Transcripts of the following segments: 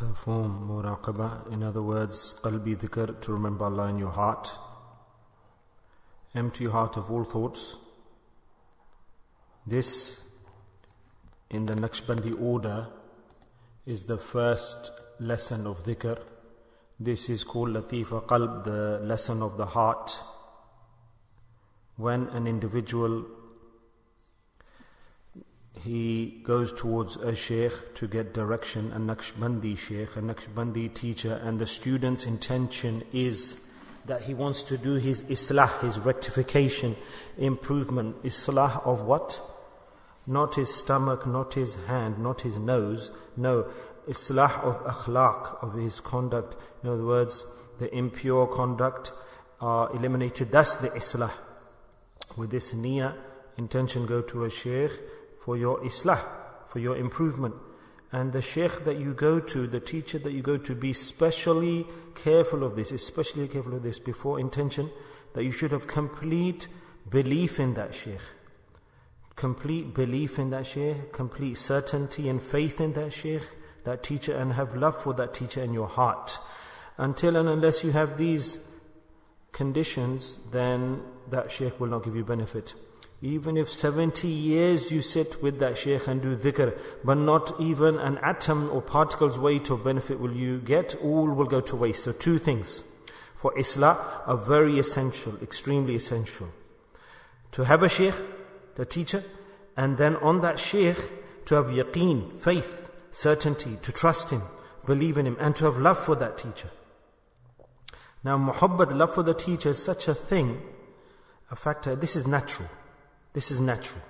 Perform muraqabah, in other words, qalbi dhikr, to remember Allah in your heart. Empty your heart of all thoughts. This, in the Naqshbandi order, is the first lesson of dhikr. This is called Latifa Qalb, the lesson of the heart. When an individual, he goes towards a sheikh to get direction, a Naqshbandi sheikh, a Naqshbandi teacher, and the student's intention is that he wants to do his islah, his rectification, improvement. Islah of what? Not his stomach, not his hand, not his nose. No, islah of akhlaq, of his conduct. In other words, the impure conduct are eliminated. That's the islah. With this niyyah, intention, go to a sheikh for your islah, for your improvement. And the sheikh that you go to, the teacher that you go to, be specially careful of this, especially careful of this before intention, that you should have complete belief in that sheikh. Complete belief in that sheikh, complete certainty and faith in that sheikh, that teacher, and have love for that teacher in your heart. Until and unless you have these conditions, then that sheikh will not give you benefit. Even if 70 years you sit with that sheikh and do dhikr, but not even an atom or particle's weight of benefit will you get, all will go to waste. So two things for islah are very essential, extremely essential. To have a sheikh, the teacher, and then on that sheikh to have yaqeen, faith, certainty, to trust him, believe in him, and to have love for that teacher. Now muhabbat, love for the teacher, is such a thing, a factor. This is natural. This is natural.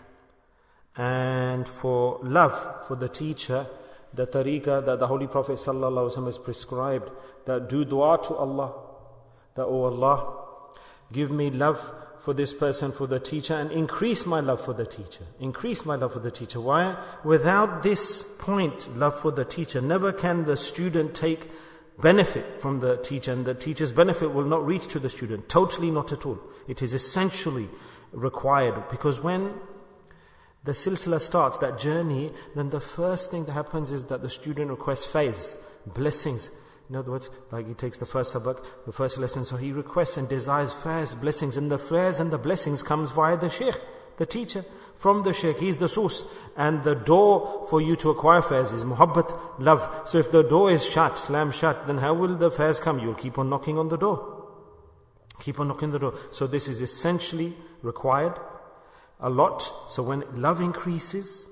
And for love for the teacher, the tariqah that the Holy Prophet ﷺ has prescribed, that do dua to Allah, that, oh Allah, give me love for this person, for the teacher, and increase my love for the teacher. Increase my love for the teacher. Why? Without this point, love for the teacher, never can the student take benefit from the teacher, and the teacher's benefit will not reach to the student. Totally not at all. It is essentially required, because when the silsila starts, that journey, then the first thing that happens is that the student requests faiz, blessings. In other words, like he takes the first sabak, the first lesson, so he requests and desires faiz, blessings, and the faiz and the blessings comes via the sheikh, the teacher. From the sheikh, he is the source, and the door for you to acquire faiz is muhabbat, love. So if the door is shut, slam shut, then how will the faiz come? You'll keep on knocking on the door. Keep on knocking the door. So this is essentially required a lot. So when love increases,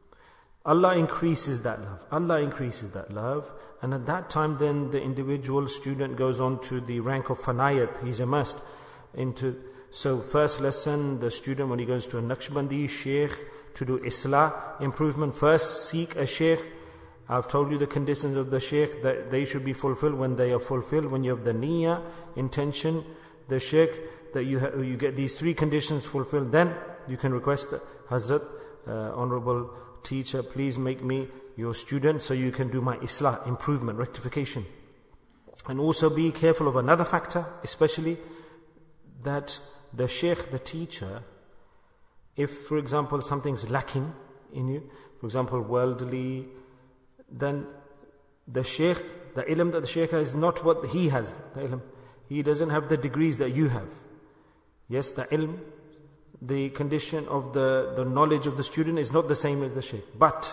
Allah increases that love. Allah increases that love. And at that time then the individual student goes on to the rank of fanayat. He's immersed into. So first lesson, the student, when he goes to a Naqshbandi sheikh to do islah, improvement, first seek a sheikh. I've told you the conditions of the sheikh, that they should be fulfilled. When they are fulfilled, when you have the niyyah, intention, the sheikh, that you get these three conditions fulfilled, then you can request that, Hazrat, honorable teacher, please make me your student so you can do my islah, improvement, rectification. And also be careful of another factor, especially that the sheikh, the teacher, if for example something's lacking in you, for example worldly, then the sheikh, the ilm that the sheikh has is not what he has, the ilm. He doesn't have the degrees that you have. Yes, the ilm, the condition of the knowledge of the student is not the same as the sheikh. But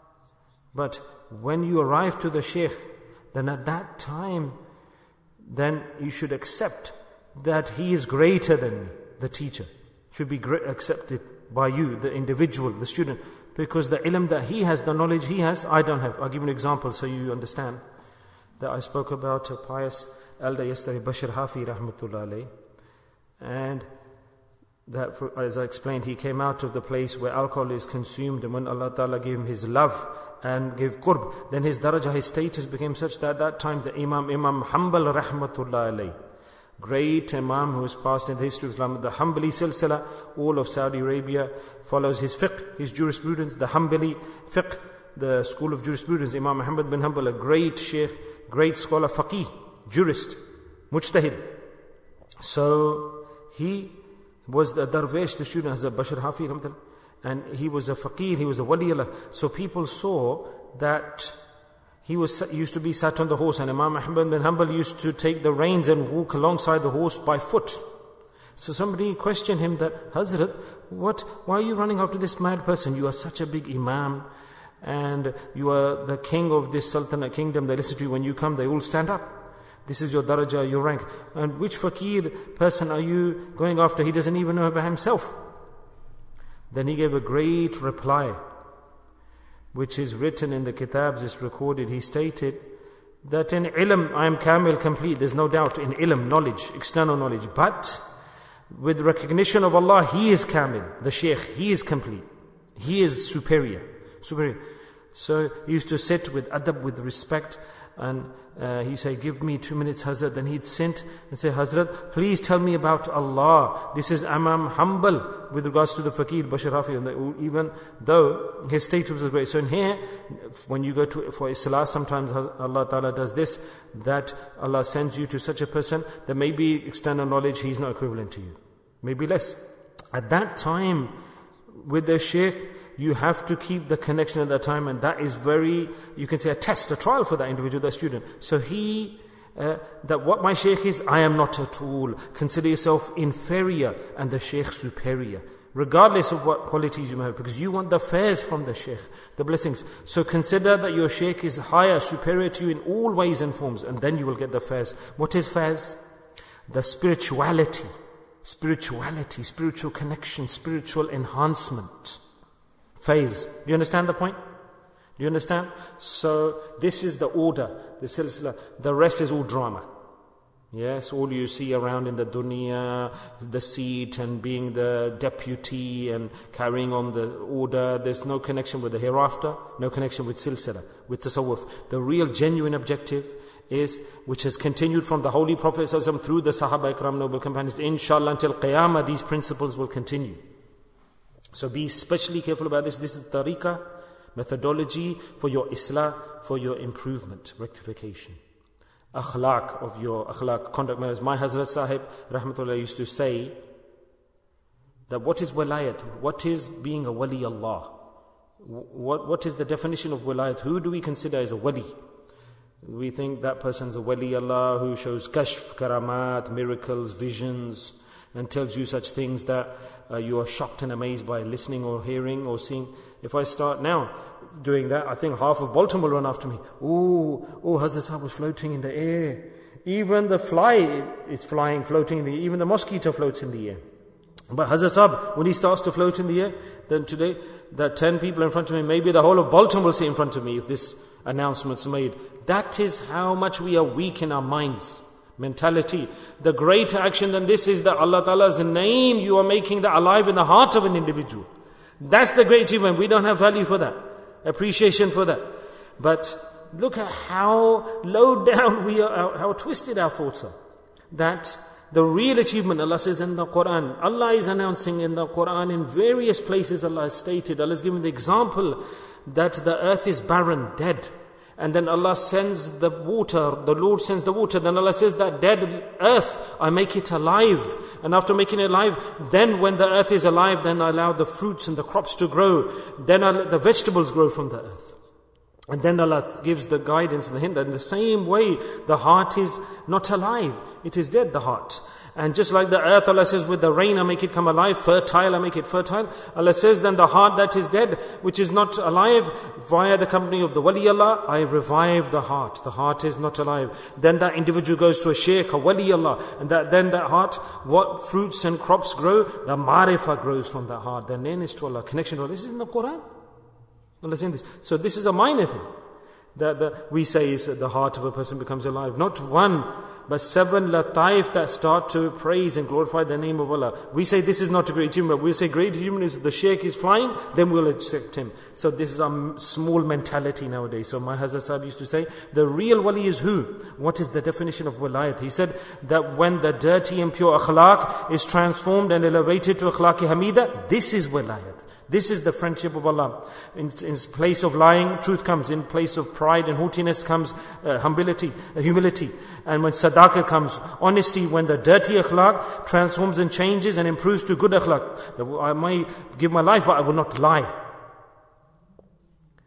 when you arrive to the sheikh, then at that time, then you should accept that he is greater than me, the teacher. Should be accepted by you, the individual, the student. Because the ilm that he has, the knowledge he has, I don't have. I'll give you an example so you understand. That I spoke about a pious elder yesterday, Bashir Hafi rahmatullah alayh. And that, as I explained, he came out of the place where alcohol is consumed, and when Allah Ta'ala gave him his love and gave qurb, then his darajah, his status became such that at that time the Imam Hanbal rahmatullah alayh, great Imam who has passed in the history of Islam, the Hanbali silsila, all of Saudi Arabia follows his fiqh, his jurisprudence, the Hanbali fiqh, the school of jurisprudence. Imam Ahmad bin Hanbal, a great sheikh, great scholar, faqih, jurist, mujtahid. So he was the darvish, the student, as a Bashir Hafi, and he was a faqih, he was a waliullah. So people saw that he used to be sat on the horse, and Imam Ahmad bin Hanbal used to take the reins and walk alongside the horse by foot. So somebody questioned him that, Hazrat, why are you running after this mad person? You are such a big Imam, and you are the king of this Sultanate kingdom. They listen to you when you come, they all stand up. This is your daraja, your rank. And which fakir person are you going after? He doesn't even know about himself. Then he gave a great reply, which is written in the kitabs, is recorded. He stated that in ilm, I am kamil, complete. There's no doubt in ilm, knowledge, external knowledge. But with recognition of Allah, He is kamil. The Shaykh, He is complete. He is superior. So he used to sit with adab, with respect, and he said, give me 2 minutes, Hazrat. Then he'd sit and say, Hazrat, please tell me about Allah. This is Imam Hanbal with regards to the Faqih Bashir Hafi, even though his status was great. So in here, when you go for Islah, sometimes Allah Ta'ala does this, that Allah sends you to such a person that maybe external knowledge, he's not equivalent to you. Maybe less. At that time, with the Shaykh, you have to keep the connection at that time, and that is very, you can say, a test, a trial for that individual, that student. So that what my Shaykh is, I am not at all. Consider yourself inferior and the Shaykh superior, regardless of what qualities you may have, because you want the fairs from the Shaykh, the blessings. So consider that your Shaykh is higher, superior to you in all ways and forms, and then you will get the fairs. What is fairs? The spirituality, spiritual connection, spiritual enhancement. Phase. Do you understand the point? Do you understand? So this is the order, the silsila. The rest is all drama. Yes, all you see around in the dunya, the seat and being the deputy and carrying on the order. There's no connection with the hereafter, no connection with silsila, with tasawwuf. The real genuine objective is, which has continued from the Holy Prophet ﷺ through the Sahaba Ikram, noble companions, inshallah until Qiyamah, these principles will continue. So be especially careful about this. This is tariqah, methodology for your islah, for your improvement, rectification. Akhlaq of your akhlaq, conduct manners. My Hazrat Sahib, rahmatullah, used to say that what is walayat? What is being a wali Allah? What is the definition of walayat? Who do we consider as a wali? We think that person's a wali Allah who shows kashf, karamat, miracles, visions, and tells you such things that you are shocked and amazed by listening or hearing or seeing. If I start now doing that, I think half of Baltimore will run after me. Oh, Hazrat Sahib was floating in the air. Even the fly is flying, floating in the air. Even the mosquito floats in the air. But Hazrat Sahib, when he starts to float in the air, then today, that 10 people in front of me, maybe the whole of Baltimore will sit in front of me if this announcement's made. That is how much we are weak in our minds. Mentality. The greater action than this is that Allah Ta'ala's name, you are making that alive in the heart of an individual. That's the great achievement. We don't have value for that, appreciation for that. But look at how low down we are, how twisted our thoughts are. That the real achievement, Allah says in the Quran, Allah is announcing in the Quran in various places, Allah has stated, Allah has given the example that the earth is barren, dead. And then Allah sends the water, the Lord sends the water. Then Allah says that dead earth, I make it alive. And after making it alive, then when the earth is alive, then I allow the fruits and the crops to grow. Then the vegetables grow from the earth. And then Allah gives the guidance and the hint that in the same way, the heart is not alive. It is dead, the heart. And just like the earth, Allah says, with the rain I make it come alive, fertile, I make it fertile. Allah says, then the heart that is dead, which is not alive, via the company of the wali Allah, I revive the heart. The heart is not alive. Then that individual goes to a shaykh, a wali Allah, and then that heart, what fruits and crops grow? The marifah grows from that heart. The nearness to Allah, connection to Allah. This is in the Quran. Allah saying this. So this is a minor thing that we say is that the heart of a person becomes alive. Not one, but 7 lataif that start to praise and glorify the name of Allah. We say this is not a great achievement. We say great achievement is the shaykh is flying, then we'll accept him. So this is a small mentality nowadays. So my Hazrat Sahib used to say, the real wali is who? What is the definition of walayat? He said that when the dirty and pure akhlaq is transformed and elevated to akhlaq-i hamida, this is walayat. This is the friendship of Allah. In place of lying, truth comes. In place of pride and haughtiness comes humility. And when sadaqah comes, honesty, when the dirty akhlaq transforms and changes and improves to good akhlaq. I may give my life, but I will not lie.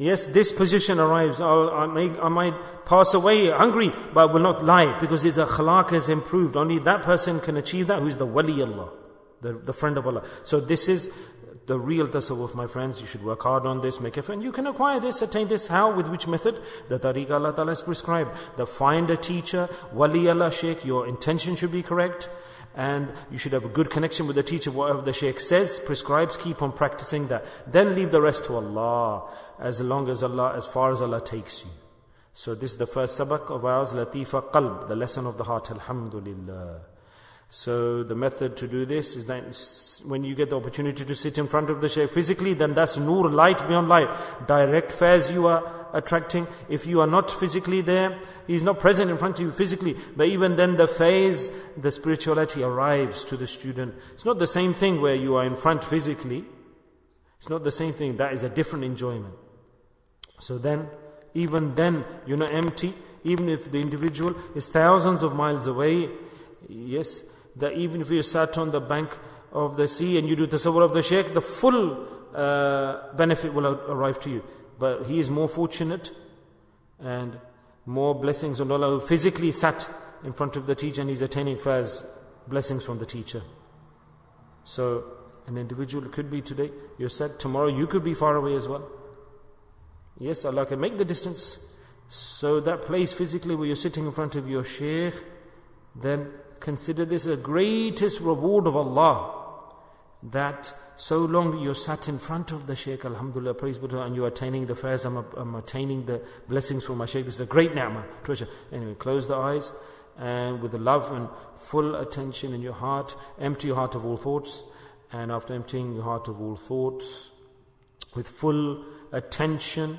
Yes, this position arrives. I might pass away hungry, but I will not lie, because his akhlaq has improved. Only that person can achieve that, who is the wali Allah, the friend of Allah. So this is the real tasawwuf, my friends. You should work hard on this, make effort. And you can acquire this, attain this. How? With which method? The tariqah Allah Ta'ala has prescribed. Find a teacher, wali Allah, shaykh. Your intention should be correct. And you should have a good connection with the teacher. Whatever the shaykh says, prescribes, keep on practicing that. Then leave the rest to Allah, as far as Allah takes you. So this is the first sabak of ours, Latifa Qalb, the lesson of the heart. Alhamdulillah. So the method to do this is that when you get the opportunity to sit in front of the shaykh physically, then that's nur, light beyond light. Direct fairs you are attracting. If you are not physically there, he's not present in front of you physically, but even then the phase, the spirituality arrives to the student. It's not the same thing where you are in front physically. It's not the same thing. That is a different enjoyment. So then, even then, you're not empty. Even if the individual is thousands of miles away, yes, that even if you sat on the bank of the sea and you do tasawwur of the shaykh, the full benefit will arrive to you. But he is more fortunate and more blessings on Allah who physically sat in front of the teacher and he's attaining faiz, blessings from the teacher. So an individual could be today, you're sad, tomorrow you could be far away as well. Yes, Allah can make the distance. So that place physically where you're sitting in front of your shaykh, then consider this the greatest reward of Allah, that so long you're sat in front of the shaykh, alhamdulillah, praise be to Allah, and you're attaining the faiz, I'm attaining the blessings from my shaykh. This is a great ni'mah, treasure. Anyway, close the eyes, and with the love and full attention in your heart, empty your heart of all thoughts. And after emptying your heart of all thoughts, with full attention,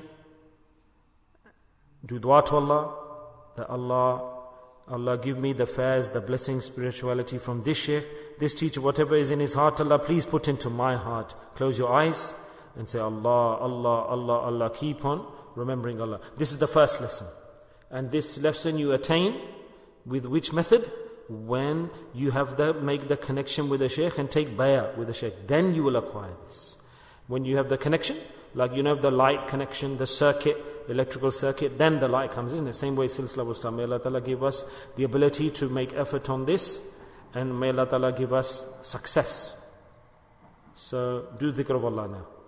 do dua to Allah, that Allah give me the faiz, the blessing, spirituality from this shaykh, this teacher, whatever is in his heart, Allah please put into my heart. Close your eyes and say Allah, Allah, Allah, Allah. Keep on remembering Allah. This is the first lesson. And this lesson you attain with which method? When you have make the connection with the shaykh and take bay'ah with the shaykh. Then you will acquire this. When you have the connection, like you have the light connection, the circuit, electrical circuit, then the light comes in. The same way Silsila was done. May Allah Ta'ala give us the ability to make effort on this, and may Allah Ta'ala give us success. So do dhikr of Allah now.